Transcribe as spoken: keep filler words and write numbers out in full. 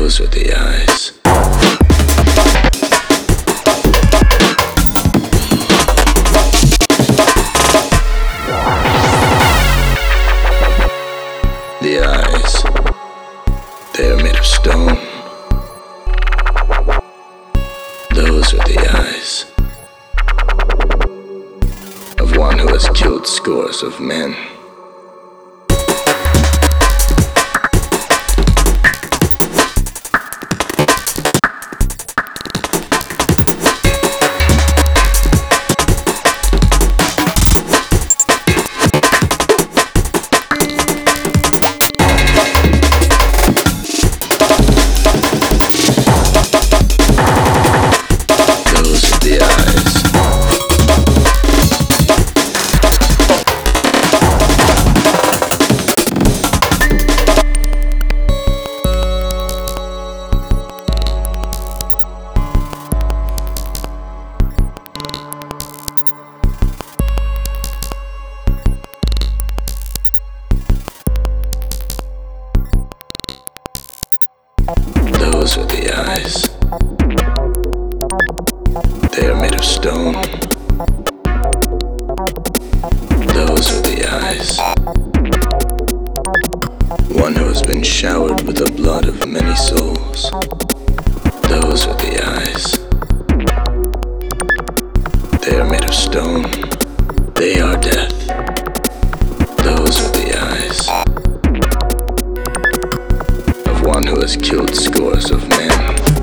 Those are the eyes. The eyes, they are made of stone. Those are the eyes of one who has killed scores of men. Those are the eyes. They are made of stone. Those are the eyes. One who has been showered with the blood of many souls. Those are the eyes. They are made of stone. They are death. Those are the eyes of one who has killed scores of men.